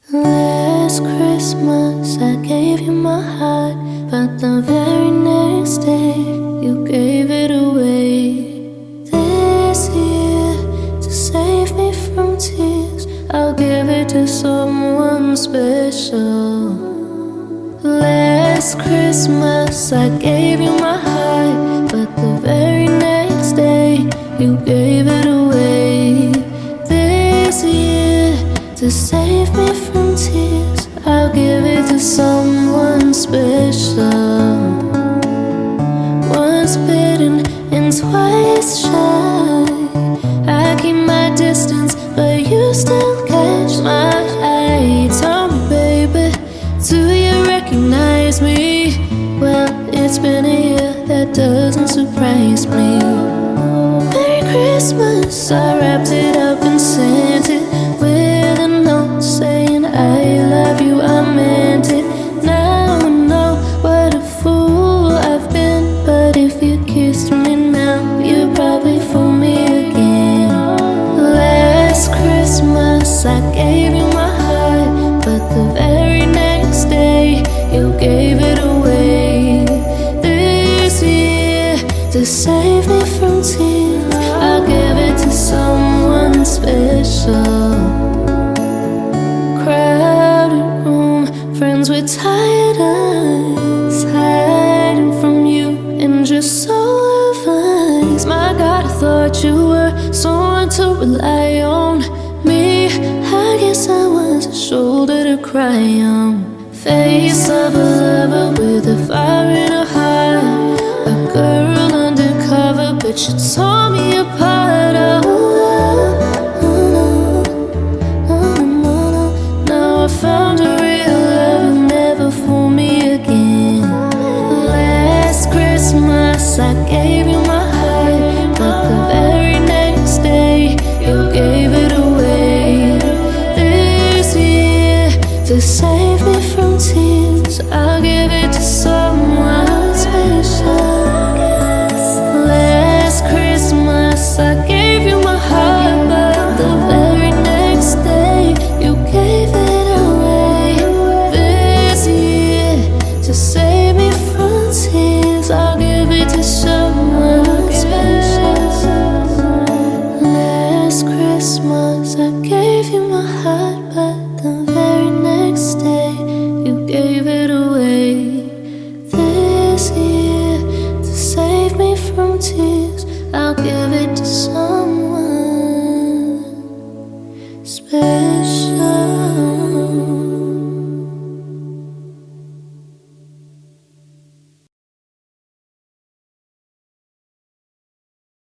Last Christmas I gave you my heart, but the very next day you gave it away. This year, to save me from tears, I'll give it to someone special. Last Christmas I gave you my heart, but the very next day you gave it away. This year, to save me from tears, I'll give it to someone special. Once bitten and twice shy, I keep my distance, but you still catch my eye. Tell me, baby, do you recognize me? Well, it's been a year, that doesn't surprise me. Merry Christmas, I wrapped it up and sent it with a note saying I love you, I meant it. Now I know what a fool I've been, but if you kissed me now, you'd probably fool me again. Last Christmas I gave you my heart, but the very next day you gave it away. This year, to save me from tears, I'll give it to someone special. Crowded room, friends with tired eyes, hiding from you and just soul of eyes. My God, I thought you were someone to rely on. Me, I guess I was a shoulder to cry on. Face of a lover with a fire in her heart, a girl undercover, but she tore me apart. Now I found a real love, never fool me again. Last Christmas I gave you my heart, but the very next day you gave it away. This year, to save me from tears, I'll give it to someone special. Last Christmas I gave you my heart, but the very next day you gave it away. This year, to save me from tears, I'll give it to someone special. Last Christmas I gave you my heart, but the very next day you gave it away. This year, to save me from tears, I'll give it to someone special.